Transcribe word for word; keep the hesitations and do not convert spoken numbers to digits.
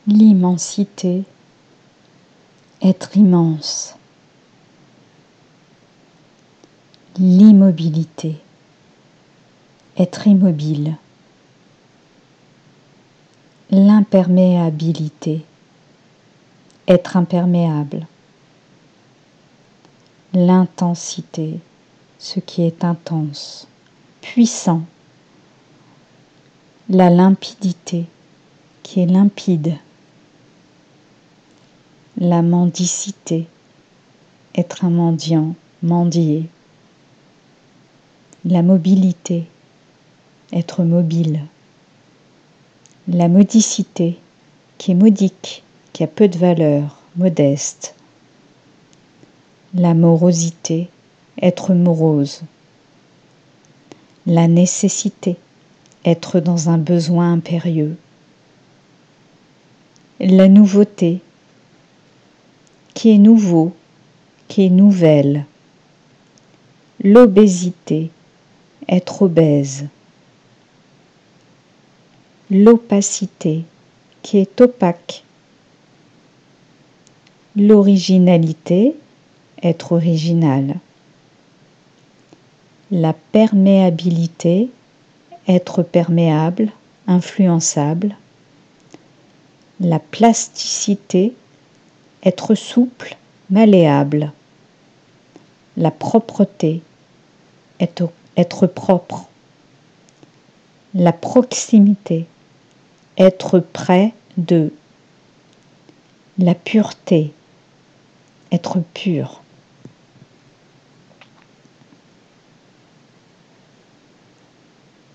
l'immensité, être immense, l'immobilité, être immobile, l'imperméabilité, être imperméable, l'intensité, ce qui est intense, puissant, la limpidité, qui est limpide, la mendicité, être un mendiant, mendier, la mobilité, être mobile, la modicité, qui est modique, qui a peu de valeur, modeste, la morosité, être morose, la nécessité, être dans un besoin impérieux, la nouveauté, qui est nouveau, qui est nouvelle, l'obésité, être obèse, l'opacité, qui est opaque, l'originalité, être original, la perméabilité, être perméable, influençable, la plasticité, être souple, malléable, la propreté, être, être propre, la proximité, être près de, la pureté, être pur.